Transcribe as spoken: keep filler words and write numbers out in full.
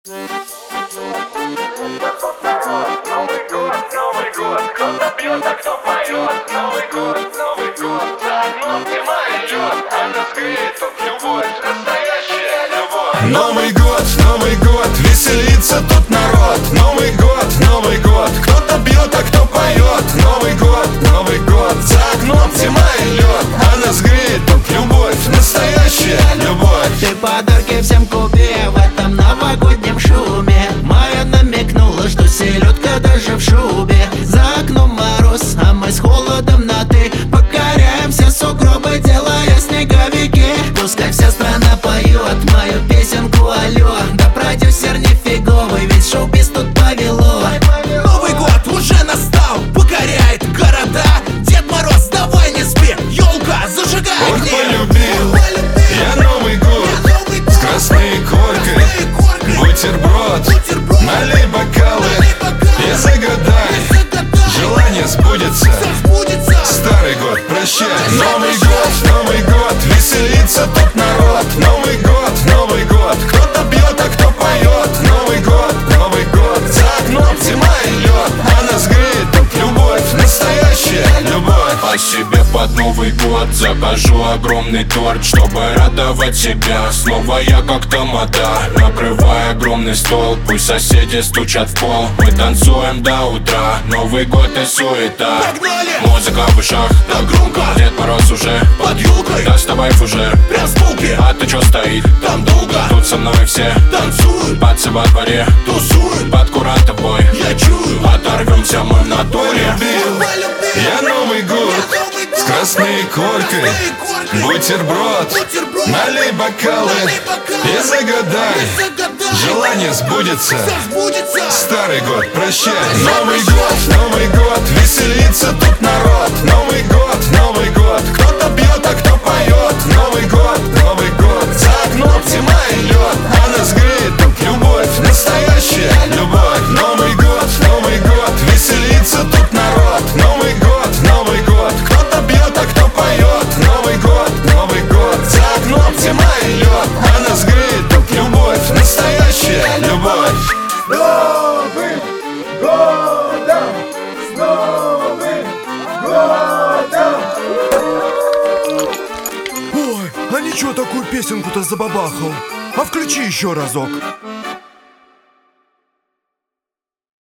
Новый год, Новый год, кто-то пьет, а кто поет. Новый год, Новый год, за окном зима идет, а нас греет тут любовь, настоящая любовь. Новый год, Новый год, веселится тут народ. Новый год, Новый год, кто-то бьет, а кто поет. Новый год, Новый год, за окном зима и лед, а нас греет тут любовь, настоящая любовь. Ты подарки всем купи в этом новогоднем шуме. Майя намекнула, что селедка даже в шубе. За окном мороз, а мы с холодом на ты. Покоряемся сугробы, делая снеговики. Пускай вся страна поет мою песенку, алло. Да продюсер не фиговый, ведь шоу-биз тут повело. Новый год уже настал, покоряет города. Дед Мороз, давай не спи, елка, зажигай Ох, огни. полюбил я Новый год с красной коркой. Бутерброд, налей бокалы и загадай, желание сбудется. Старый год, прощай. Новый год, Новый год, веселится тут народ. Новый год, Новый год, кто-то бьет, а кто поет. Новый год, Новый год, за окном зима и лед, а нас греет тут любовь, настоящая любовь. А себе под Новый год закажу огромный торт, чтобы радовать себя. Снова я как тамада, накрывая огромный стол. Пусть соседи стучат в пол, мы танцуем до утра. Новый год и суета, Погнали! музыка в ушах, Так громко, Дед Мороз уже под елкой, доставай фужер. прям с полки, А ты чё стоит? там долго Тут со мной все танцуют, пацы во дворе, тусуют, под курантов бой. я чую. Оторвемся мы в натуре. Полюбил я Новый год с красной коркой. Бутерброд, налей бокалы и загадай, желание сбудется. Старый год, прощай. Новый год, Новый год, веселится тут народ. Новый год, Новый год, кто-то бьет, а кто поет. Новый год, Новый год, за окном зима и лед, а нас греет тут любовь, настоящая любовь. Новый год, Новый год, веселится тут народ. Новый год, Новый год, кто-то бьет, а кто поет. Новый год, Новый год, за окном зима и лед, а нас греет тут любовь, настоящая любовь. Новым годом! С Новым годом! Ой, а ничего такую песенку-то забабахал. А включи еще разок.